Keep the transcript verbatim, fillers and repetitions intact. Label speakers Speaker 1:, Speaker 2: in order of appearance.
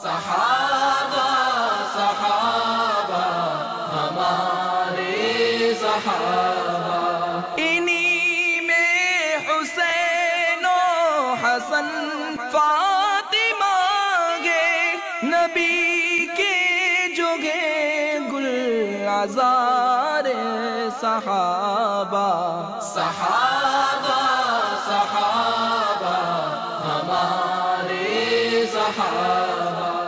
Speaker 1: सहाबा सहाबा हमारे सहाबा, इन्हीं में हुसैन और हसन फातिमा गे, नबी के जोगे गुल आज़ारे सहाबा। सहाबा सहाबा हमारे सहाबा।